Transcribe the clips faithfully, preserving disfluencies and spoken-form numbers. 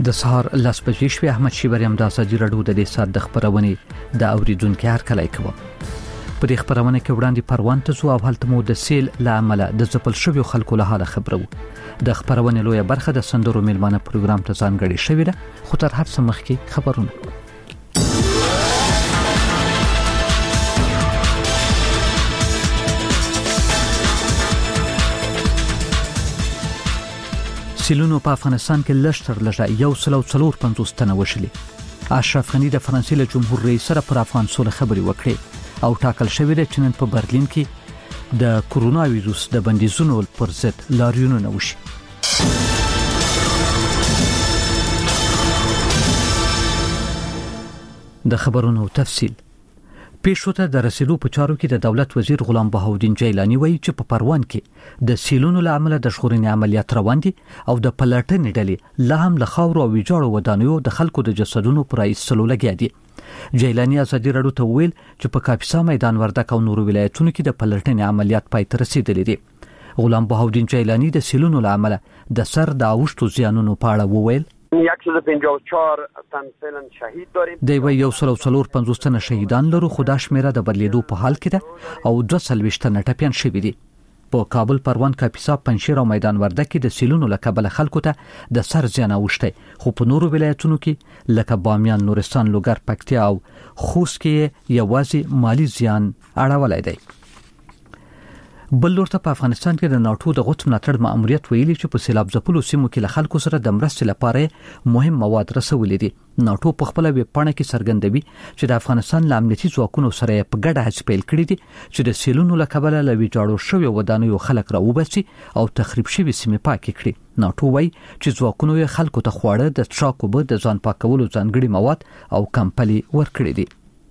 د سهار لاس بجې شوې. احمد شیبر یم د ازادي راډیو د دې سات د خبرونې د اوریدونکو هر کله کوم. په دې خبرونه کې وړاندې پروان ته زو او هلته مو د سیل لامل د ځپل شوی خلکو له حاله خبرو. د خبرونه لویه برخه د سندرو میلمانه پروګرام ته ځانګړې شوې ده. خو تر هر څه مخکې خبرونه. سیلونو په افغانستان کې لشتر لږه یو سلو څلور پنځوس تنه وشلي. اشرف غنی د فرانسې له جمهور رئیس سره پر افغان سوله خبرې وکړې او ټاکل شوې ده چې نن په برلین کې د کورونا وایروس د بندیزونو پر ضد لاریونونه وشي. د خبرونو تفصیل. پیښو ته د رسیدو په چارو کې د دولت وزیر غلام بهاودین جیلانی وایي چې په پروان کې د سیلونو لامل د ژغورنې عملیات روان دي او د پلټنې ډلې لا هم له خاورو او ویجاړو ودانیو د خلکو د جسدونو پر ایستلو لګیا دي. جیلانی ازادي راډیو ته ویل چې په کاپیسا میدان وردګ او نورو ولایتونو کې د پلټنې عملیات پای ته رسیدلي دي. غلام بهاودین جیلانی د سیلونو لامل د سر د اوښتو زیانونو په اړه وویل صد و پنجاه و چهار تن فعلا شهید داریم. دی وی یو سل و څلور پنځوس تنه شهیدان لرو، خو دا شمیره د بدلیدو په حال کې ده او دوه څلوېښت تنه ټپیان شوي دي. په کابل، پروان، کاپیسا، پنجشیر او میدان وردګ کې د سیلونو له کبله خلکو ته د سر زیان اوښتی، خو په نورو ولایتونو کې لکه بامیان، نورستان، لوګر، پکتیا او خوست کې یوازې مالی زیان اړولی دی. بل لورته په افغانستان کې د ناټو د غوڅ ملاتړ ماموریت ویلي چې په سیلاب ځپلو سیمو کې له خلکو سره د مرستې لپاره مهم مواد رسولي دي. ناټو په خپل ویب پاڼه کې څرګندوي چې د افغانستان له امنیتي ځواکونو سره په ګډه هڅې پیل کړې دي چې د سیلونو له کبله له ویجاړو شویو ودانیو خلک راوباسي او تخریب شوي سیمې پاکې کړي. ناټو وایي چې ځواکونو یې خلکو ته خواړه، د څښاک اوبه، د ځان پاکولو ځانګړي مواد او کمپلې ورکړي دي.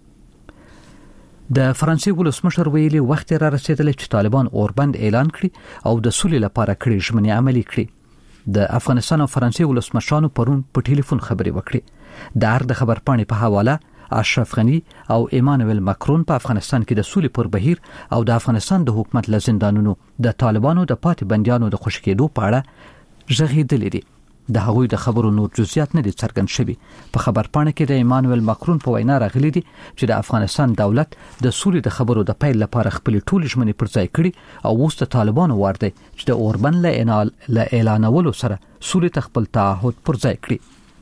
د فرانسې ولسمشر ویلي وخت را رسیدلی چې طالبان اوربند اعلان کړي او د سولې لپاره کړي ژمنې عملي کړي. د افغانستان او فرانسې ولسمشرانو پرون په ټلیفون خبرې وکړي. د هر د خبرپاڼې په حواله اشرف غنی او ایمانوئل ماکرون په افغانستان کې د سولې پر بهیر او د افغانستان د حکومت له زندانونو د طالبانو د پاتې بندیانو د خوشي کېدو په اړه غږېدلي دي. د هغوی د خبرو نور جزئیات نه دي څرګند شوي. په خبرپاڼه کې د ایمانوئل ماکرون په وینا راغلي دي چې د افغانستان دولت د سولې د خبرو د پیل لپاره خپل ټول ژمنې پر ځای کړي او اوس د طالبانو وار دی چې د اوربند له اعلانولو سره سولې ته خپل تعهد پر ځای کړي.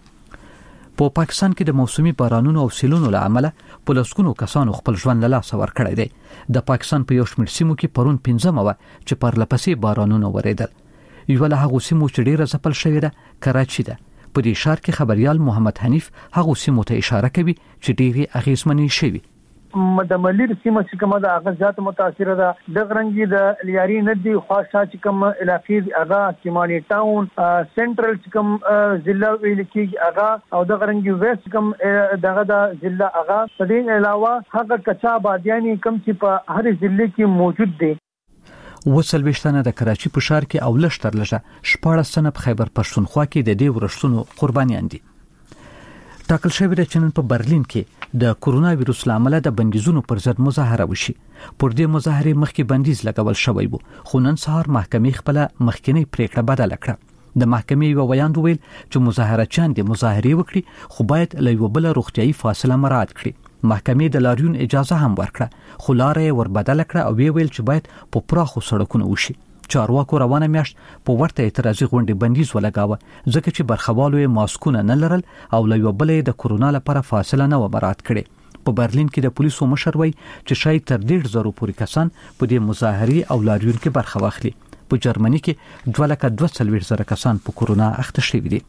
په پاکستان کې د موسمي بارانونو او سیلونو له امله په لسګونو کسانو خپل ژوند له لاسه ورکړی دی. د پاکستان په یو شمېر سیمو کې پرون پنځمه وه چې پرلپسې بارانونه وریدل. یو له هغو سیمو چې ډیره ځپل شوې ده کراچي ده. په دې ښار کې خبريال محمد حنیف هغو سیمو ته اشاره کوي چې ډیره اغیزمنې شوي. د ملیر سیمه چې کومه د هغه ذات متاثر ده. د غرنګي د لیاري ندی خاصه چې کوم علاقې هغه کیمانی ټاون سنټرل چې کوم ضلع ویل کېږي هغه او د غرنګي ویست کوم دغه د ضلع هغه. په دې علاوه هغه کچا بادیانی کوم چې په هر ضلع کې موجود دي. وسلويشتنه د کراچي په ښار کې او لشتر لږه شپاړس تنه په خیبر پښتونخوا کې د دې ورښتونو قربانیان دي. ټاکل شوی دی چې نن په برلین کې د کورونا وایروس لامل د بندیزونو پر ضد مظاهره وشي. پر دې مظاهره مخکې بندیز لګول شوی وو، خو نن سهار محکمې خپل مخکنی پریکړه بدله کړه. د محکمې یو بیان ویل چې مظاهرچیان د مظاهره وکړي خو باید له یو بل روغتيایي فاصله مراعات کړي. محکمې د لاریون اجازه هم ورکړه، خو لاره یې وربدل کړه او ویل چې باید په پراخو سړکونو وشي. چارواکو روانه میاشت په ورته اعتراضي غونډې بندیز ولګاوه ځکه چې برخوالو یې ماسکونه نه لرل او له یو بل د کورونا لپاره فاصله نه و مراعات کړي. په برلین کې د پولیسو مشر وایي چې شاید تر ډېر زرو پورې کسان په دې مظاهرې او لاریون کې برخه واخلي. په جرمني کې دوه لکه دوه څلوېښت زره کسان په کورونا اخته شوي دي.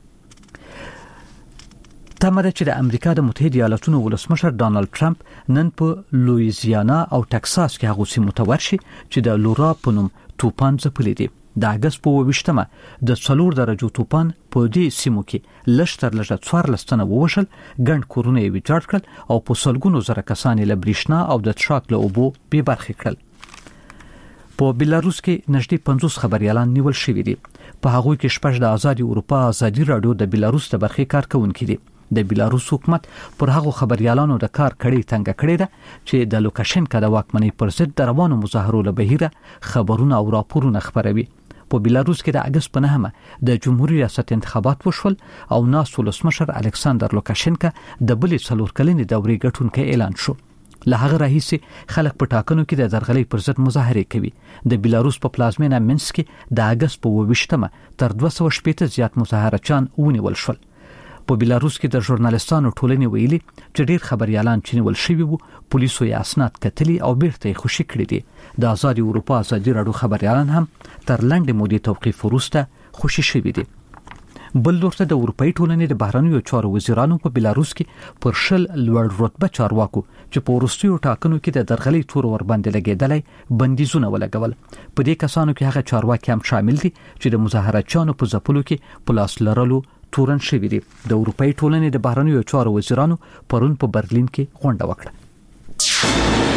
تمره چې د امریکا د متحده ایالاتونو ولسمشر ډانلډ ټرمپ نن په لویزیانا او ټکساس کې هغه سیمو ته ورشي چې د لورا په نوم توپان ځپلي دي. د اگست په اوویشتمه د څلور درجو توپان په دې سیمو کې لشتر لږه څوارلس تنه ووژل، ګڼ کورونه یې ویجاړ کړل او په سلګونو زره کسان له بریښنا او د څښاک له اوبو بې برخې کړل. په بلاروس کې نږدې پنځوس خبريالان نیول شوي دي. په هغوی کې شپږ د آزادي اروپا ازادي راډیو د بلاروس د برخې کارکونکي دي. د بلاروس حکومت پر هغو خبريالانو د کار کړي څنګه کړي ده چې د لوکاشنکا د واکمنۍ پر ضد د روانو مظاهرو له بهیره خبرونه او راپورونه خبروي. په بیلاروس کې د اگست په نهمه د جمهوریت ریاست انتخابات وشول او ناس ولسمشر الکساندر لوکاشنکا د بلې څلور کلنې دورې ګټونکی اعلان شو. له هغه راهیسې خلک په ټاکنو کې د درغلۍ پر ضد مظاهرې کوي. د بیلاروس په پلازمینه مینسک کې د اگست په اووه تر دوه سوه شپږ زیات مظاهرچیان ونیول شول. په بیلاروس کې د ژورنالیستانو ټولنې ویلي چې ډیر خبريالان چې نیول شوي وو پولیسو یې اسناد کتلي او بیرته یې خوشي کړي دي. د آزاد اروپا ازادي راډیو خبريالان هم تر لنډې مودې توقیف وروسته خوشي شوي دي. بل لورته د اروپאי ټولنې د بهرنیو چارو وزیرانو په بیلاروس کې پر شل لوړ رتبه چارواکو چې په وروستیو ټاکنو کې د درغلۍ تور ور باندې لګیدلای بندیزونه ولګول. په دې کسانو کې هغه چارواکي هم شامل دي چې د مظاهراتچیانو په ځپلو کې په لاس لرلو تورن شوي دي. د اروپאי ټولنې د بهرنیو چارو وزیرانو پرون په برلین کې غونډه وکړه.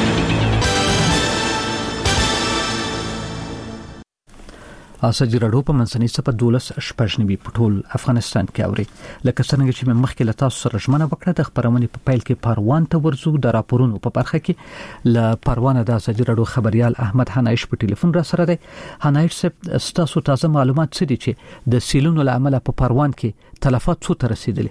ازادي راډیو په منځنۍ صفه دولس شپږنیمې په ټول افغانستان کې اوري. لکه څنګه چې مې مخکې له تاسو سره ژمنه وکړه د خبرونې په پیل کې پروان ته ورزو د راپورونو په برخه کې ل پروان د ازادي راډیو خبريال احمد حنایش په ټلیفون را سره دی. حنایش صاحب تاسو تازه معلومات څه دي چې د سیلونو لامل په پروان کې تلفات څو ته رسیدلي؟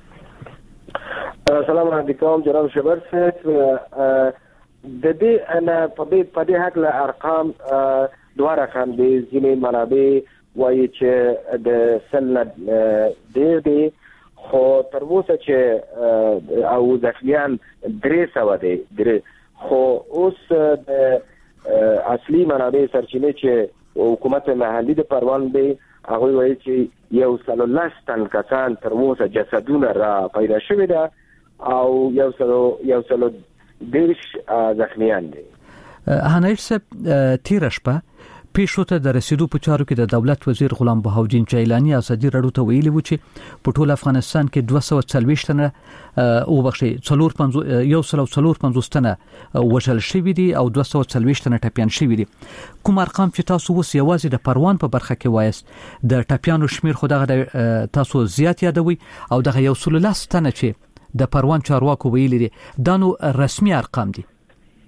السلام علیکم جناب شبر صاحب. د دې انا په دې په دې حق له ارقام دوه رقم دي. ځینې منابع وایي چې د سل ډېر دي خو تر اوسه چې او ځخمیان درې سوه دي درې خو اوس د اصلي منابع سرچینې چې حکومت محلي د پروان دی هغه وایي چې یو سل لس تن کسان تر اوسه جسدونه را پیدا شوي ده او یو سل یو سل دېرش زخمیان دي. حنایش صاحب تیر شپه پیښو ته د رسیدو په چارو کې د دولت وزیر غلام بهاودین جیلانی ازادي راډیو ته ویلي و چې په ټول افغانستان کې دوه سوه څلوېښت تنه او بخښي څلور پنځوس یو سل او څلور پنځوس تنه وژل شوي دي او دوه سوه څلوېښت تنه ټپیان شوي دي. کوم ارقام چې تاسو اوس یوازې د پروان په برخه کې وایست د ټپیانو شمیر خو دغه تاسو زیات یادوي او دغه یو سل لس تنه چې د پروان چارواکو ویلي دي دا نو رسمي ارقام دي.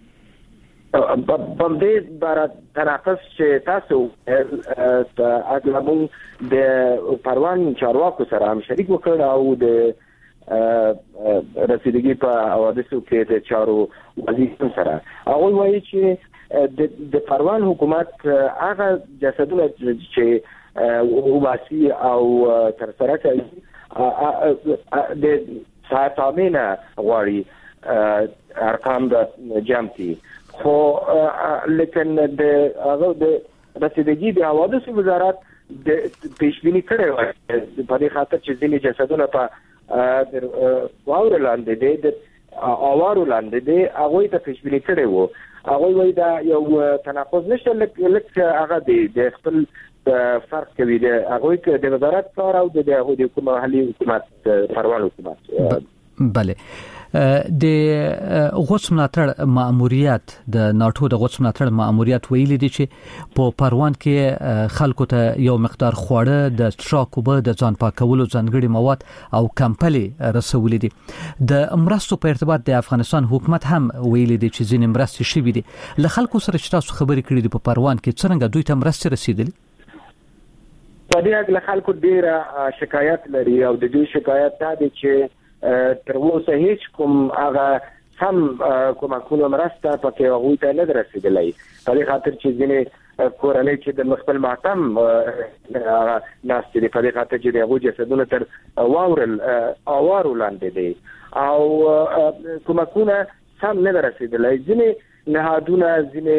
په دې بار تناقض چې تاسو اغلبون د پروان چارواکو سره هم شریک وکړ او د رسیدګي په حوادثو کې د چارو وزیر سره هغه وایي چې د پروان حکومت هغه جسدونه چې وباسي او تر سره کوي د ساتامینه غواړي ارقام د جمعتي خو لیکن د هغه د رسیدګي د حوادثو وزارت د پیشبینی کړي وای په دې خاطر چې ځینې جسدونه په واور لاندې دي د اوارو لاندې دي هغه ته پیشبینی کړي وو. هغه وای دا یو تناقض نشته لکه هغه د خپل فرق کوي د هغه د وزارت کار او د هغه د حکومت محلي حکومت پروان حکومت. بله د غوڅ ملاتړ مأموریت د ناتو د غوڅ ملاتړ مأموریت ویلي دي چې په پروان کې خلکو ته یو مقدار خواړه د څښاک د ځان پاکولو ځانګړي مواد او کمپلې رسولې دي. د مرستو په ارتباط د افغانستان حکومت هم ویلي دي چې ځینې مرستې شوي دي. له خلکو سره چې تاسو خبرې کړې دي په پروان کې څنګه دوی ته مرستې رسیدلې؟ په دې اړه خلکو ډېر شکایت لري او د دوی شکایت دا دی چې تر اوسه هیڅ کوم هغه سم کومه مرسته پکې هغه ته نه رسیدلې. په دې خاطر چې ځینې کورنۍ چې د مخبل ماتم ناس دي په دې خاطر چې هغه جسدونه تر واورل اوارو لاندې دي او کومه سم نه رسیدلې. ځینې نهادونه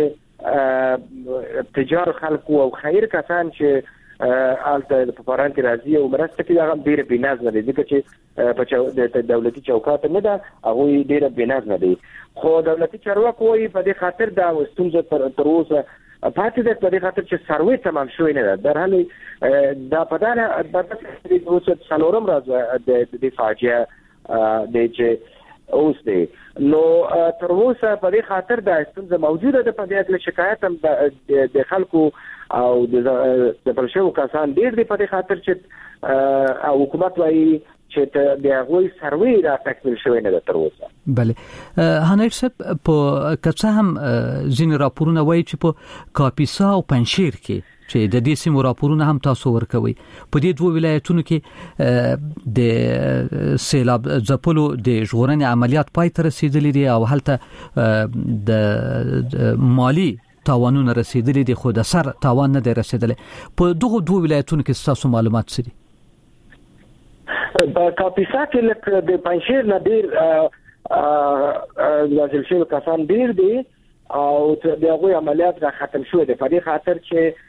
ځینې تجار خلکو او خیر کسان چې آلته په پران کې راځي او مرسته کوي هغه ډېر بنظم دي ځکه چې په دولتي چوکاټ نه ده هغه ډېر بنظم دي. خو دولتي چارواکو یې په دې خاطر دا ستونزه تر اوسه پاتې ده په دې خاطر چې سروې تمام شوی نه ده. در حال دا په دانه د اوسه څلورم راځي د فاجعه د چې اوس دی نو تر اوسه په دې خاطر دا ستونزه موجوده ده. په دې اړه شکایت هم د خلکو او د بلشو کسان ډیر دی په دې خاطر چې حکومت وايي چې ته د هغوی سروي را تکمیل شوی نه تر اوسه. بله هنر صاحب په کڅه هم ځینې راپورونه وایي چې په کاپیسا او پنځشیر کې چې د دې سیمو راپورونه هم تاسو ورکوي په دې دوه ولایتونو کې د سیلاب ځپلو د ژغورنې عملیات پای ته رسیدلي دي او هلته د مالی تاوانونه رسیدلي دي خو د سر تاوان نه دی رسیدلی. په دغه دوه ولایتونو کې تاسو معلومات څه دي؟ په کاپیسا کې لکه د پنځشیر نه ډیر وژل شوي کسان ډیر دي او د هغوی عملیات را ختم شوي دي په دې خاطر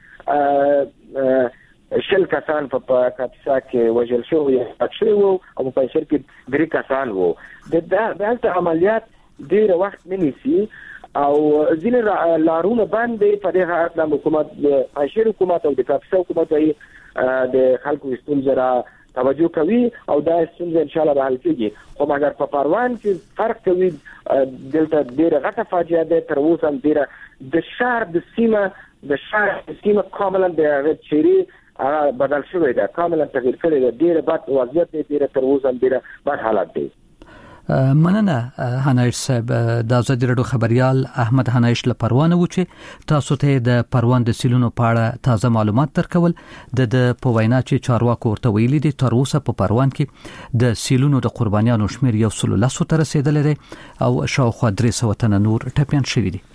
چې شل کسان په کاپیسا کې وژل شوي شوي وو او په پنځشیر کې درې کسان وو. دلته عملیات ډیر وخت نه نیسي او ځینې لارونه باندې په دې حالت حکومت د پنځشیر حکومت او د کاپیسا حکومت د خلکو ستونزې را توجه کوي او دا ستونزه ان شاء الله به حل کیږي. خو مګر په پروان کې فرق کوي دلته ډیره غټه فاجعه ده تر اوسه ډیره د شهر د سیمه د شهر د سیمه کاملا د چيري بدل شوی ده کاملا تغییر کړی ده ډیره بد وضعیت دی ډیره تر اوسه ډیره بد حالت دی. مننه هنایش صاحب د ازادي رادیو خبريال احمد هنایش له پروان و چې تاسو ته د پروان د سیلونو په اړه تازه معلومات درکول. د په وینا چې چارواکو ورته ویلي دي تر اوسه په پروان کې د سیلونو د قربانیانو شمیر یو سل لس ته رسیدلی دی او شاوخوا درې سوه تنه نور ټپیان شوي دي.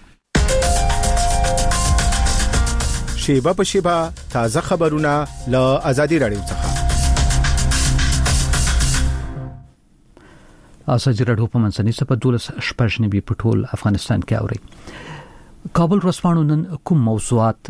شیبه په شیبه تازه خبرونه له ازادي رادیو څخه. ازادي رادیو په منځني سپه دولس شپږ نبي په ټول افغانستان کې اوري. کابل ورځپاڼو نن کوم موضوعات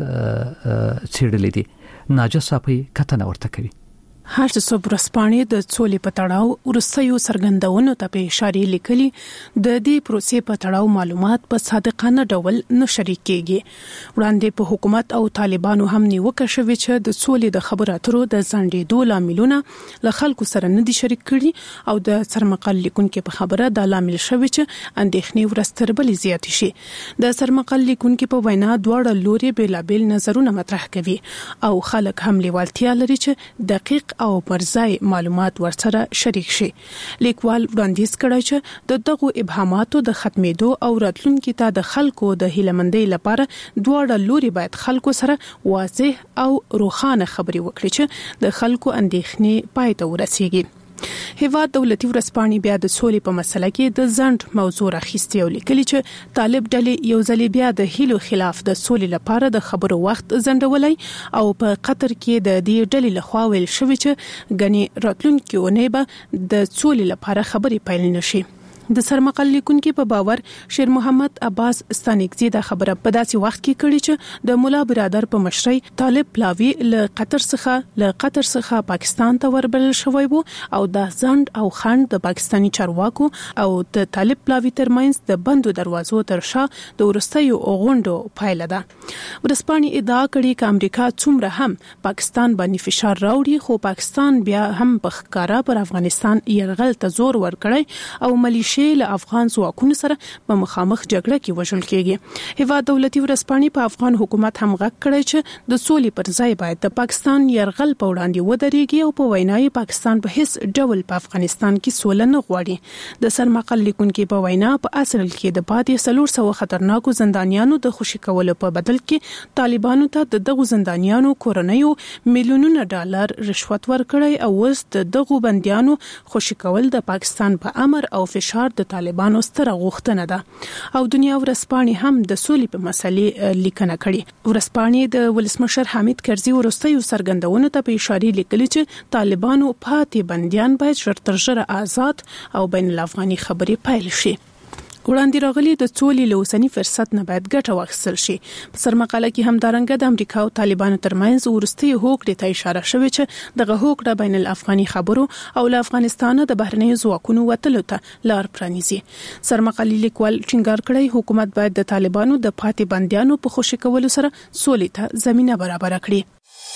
څېړلي دي؟ ناجه صاحب کتنه ورته کوي. هر څه ورځپاڼې د څولې په تړاو ورستیو څرګندونو ته په اشاره لیکلي د دې پروسې په تړاو معلومات په صادقانه ډول نه شریک کیږي. وړاندې په حکومت او طالبانو هم نیوکه شوې چې د څولې د خبرو اترو د ځنډېدو لاملونه له خلکو سره نه دي شریک کړي او د سرمقال لیکونکو په خبره د لامل شوی چې اندېښنې ورستربلې زیات شي. د سرمقال لیکونکو په وینا دواړه لوري بیلابل نظرونه مطرح کوي او خلک هم لیوالتیا لري چې دقیق او پرځای معلومات ورسره شریک شي. لیکوال وړاندیز کړی چې د دغو ابهاماتو د ختمېدو او راتلونکي ته د خلکو د هیلمندۍ لپاره دواړه لوري باید خلکو سره واضح او روښانه خبرې وکړي چې د خلکو اندېښنې پای ته ورسیږي. هیواد دولتي ورځپاڼې بیا د سولې په مسله کې د ځنډ موضوع راخیستې او لیکلي چې طالب ډلې یو ځل بیا د هیلو خلاف د سولې لپاره د خبرو وخت ځنډولای او په قطر کې د دې ډلې لخوا ویل شوی چې غني راتلونکي اونۍ به د سولې لپاره خبرې پیل نشي. د سرمقال لیکونکو په باور شیر محمد عباس ستانکزی دا خبره په داسې وخت کې کړي چې د مولا برادر په مشرۍ طالب پلاوی له قطر څخه له قطر څخه پاکستان ته وربلل شوی وو او د ځند او خند د پاکستانی چارواکو او د طالب پلاوی ترمنځ د بندو دروازو تر شا د ورستیو غونډو پایله ده. ورسپانې ادعا کړي چې امریکا څومره هم پاکستان باندې فشار راوړي خو پاکستان بیا هم په ښکارا پر افغانستان یرغل ته زور ورکړي او ملیشیا له افغان ځواکونو سره په مخامخ جګړه کې وژل کېږي. هیواد دولتي ورځپاڼې په افغان حکومت هم غږ کړی چې د سولې پر ځای باید د پاکستان یرغل په وړاندې ودرېږي او په وینای پاکستان په هیڅ ډول په افغانستان کې سوله نه غواړي. د سرمقال لیکونکو په وینا په اصل کې د پاتې څلور سوه خطرناکو زندانیانو د خوشي کولو په بدل کې طالبانو ته د دغو زندانیانو کورنیو میلیونونه ډالر رشوت ورکړی او اوس د دغو بندیانو خوشي کول د پاکستان په امر او فشار د طالبانو ستره غوښتنه ده. او دنیا ورځپاڼې هم د سولې په مسلې لیکنه کړې. ورځپاڼې د ولسمشر حامد کرزي ورستیو څرګندونو ته په اشاره لیکلي چې طالبانو پاتې بندیان باید ژر تر ژره آزاد او بین الافغاني خبرې پیل شي. وړاندې راغلي د سولې له اوسني فرصت نه باید ګټه واخیستل شي. په سرمقاله کې همدارنګه د امریکا او طالبانو ترمنځ ورستي هوکړې ته اشاره شوې چې دغه هوکړه بین الافغاني خبرو او له افغانستانه د بهرنیو ځواکونو وتلو ته لار پرانیزي. سرمقالي لیکوال ټینګار کړی حکومت باید د طالبانو د پاتې بندیانو په خوشي کولو سره سولې ته زمينه برابر کړي.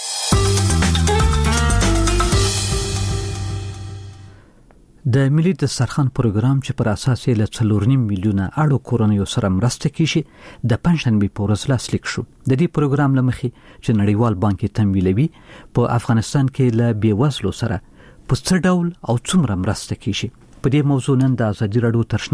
د ملي دسترخوان پروګرام چې پر اساس یې له څلور نیم میلیونه اړو کورنیو سره مرسته کیږي د پنځشنبې په ورځ لاسلیک شو. د دې پروګرام له مخې چې نړیوال بانک تمویلوي په افغانستان کې له بیوزلو سره په څه ډول او څومره مرسته کیږي. په دې موضوع نن د ازادي راډیو تر